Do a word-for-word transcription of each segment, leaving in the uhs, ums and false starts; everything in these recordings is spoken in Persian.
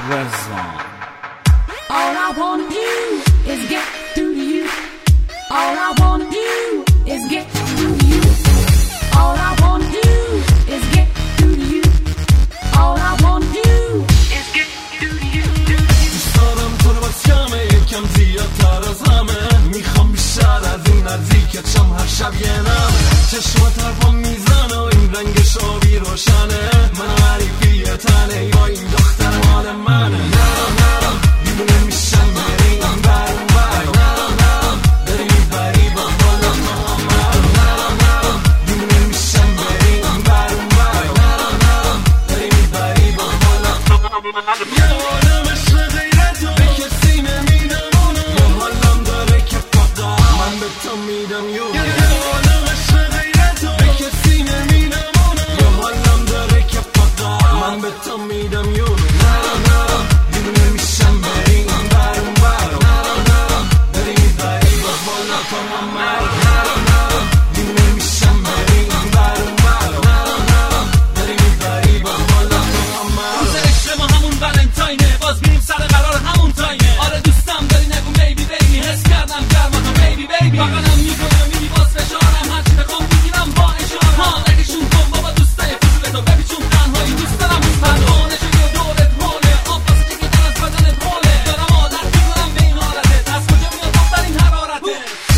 رضوان. All I wanna do is get through to you. All I wanna do is get through to you. All I wanna do is get through to you. All I wanna do is get through to you. دوست دارم تو رو باز کمه یکم زیادتر از همه. میخوام بیشتر از این نزدیکت شم هر شب یه نمه. چشمات حرفام میزنه و این رنگش آبی روشنه. من حریفی تنه یا این دختر مال منه. نرم نرم دیوونه میشم بری این بر اون بر. نرم نرم داری میبری با بالا تو هم مرم. نرم نرم دیوونه میشم بری این بر اون بر. نرم نرم داری میبری با بالا تو هم مرم. یه عالم عشق غیرتو به کسی نمیدم اونو. یه حالم داره که فقط من به تو میدم یو. یه عالم عشق غیرتو به کسی نمیدم اونو. یه حالم داره که فقط من به تو میدم یو. نرم نرم دیوونه میشم بری این بر اون بر. نرم نرم داری میبری با بالا تو هم مرم. نرم نرم دیوونه میشم بری این بر اون بر. نرم نرم داری میبری با بالا تو هم مرم. روز عشق ما همون ولنتاینه، باز میریم سر قرار همون تایمه. آره دوستم داری نگو بیبی بیبی، حس کردم گرما تو بیبی بیبی. بغلم میکنم میری باز فشارم، هرچی بخوام میگیرم با اشاره. ها نگشون کن بابا دوستای فضول تو ببی چون تنهایی دوست دارم. پروانه شده و دورت حاله، آب واسه دیگه در از بدنت حاله. دارم عادت میکنم به این حالته، از کجا میاد دختر این حرارته.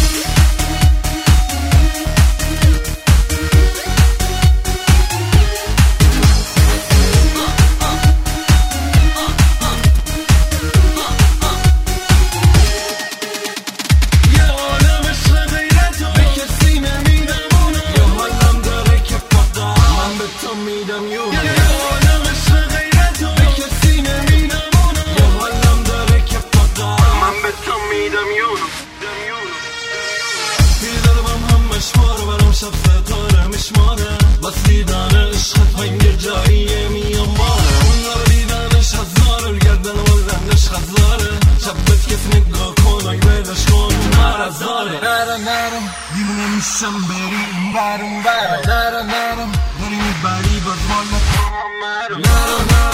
یه عالم عشق غیرتو به کسی نمیدم اونو. یه حالم داره که فقط من به تو میدم یو. یه عالم عشق غیرتو به کسی نمیدم اونو. یه حالم داره که فقط من به تو میدم یو. بیدارم همش بارو برام شب ستاره میشماره. بس دیدن عشقت با این یه جاییه میام باره. اون رو دیدنش هزاره، گردن و رندش خزاره. شبت کسی نگاه کن اگه بیدش کن مرزاره. نرم نرم دیوونه میشم بری این بر اون بر. نرم نرم داری میبری باز بالا تو هم مرم. نرم نرم